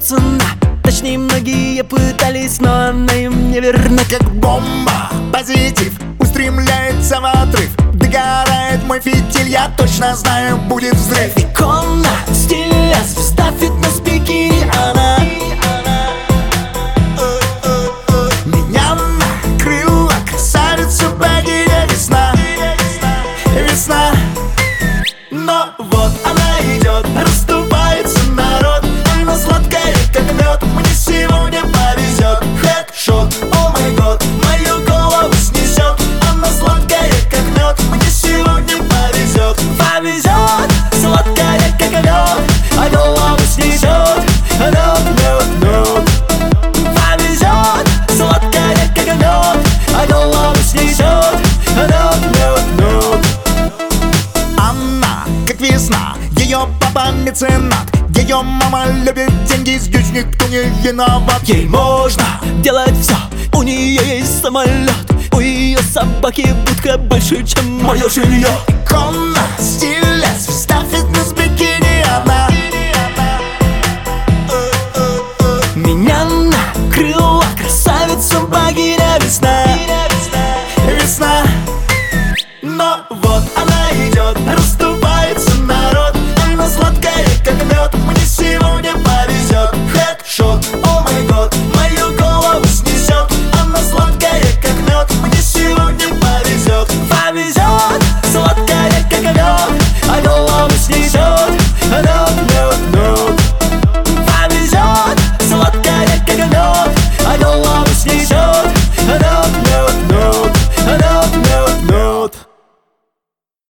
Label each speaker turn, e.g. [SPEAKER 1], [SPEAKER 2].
[SPEAKER 1] цена. Точнее, многие пытались, но она им не верна.
[SPEAKER 2] Как бомба, позитив устремляется в отрыв. Догорает мой фитиль, я точно знаю, будет взрыв.
[SPEAKER 1] Икона стиля, звезда фитнес-бикини, она
[SPEAKER 2] меня накрыла красавица богиня весна. Весна.
[SPEAKER 1] но вот она идет, расступается народ.
[SPEAKER 2] Она сладкая, как мед, мне сегодня повезет.
[SPEAKER 1] Хедшот, о май год,
[SPEAKER 2] Мою голову снесет. Она сладкая, как мед, мне сегодня повезет.
[SPEAKER 1] повезет, сладкая, как мед, а голову снесет. Мед, мед, мед. Повезет, сладкая, как мед, а голову снесет. Мед, мед, мед.
[SPEAKER 2] Она, как весна, ее папа меценат. Ее мама любит деньги, здесь никто не виноват.
[SPEAKER 1] Ей можно делать все, у нее есть самолет. У ее собаки будка больше, чем мое жилье.
[SPEAKER 2] Икона стиля, звезда фитнес-бикини, она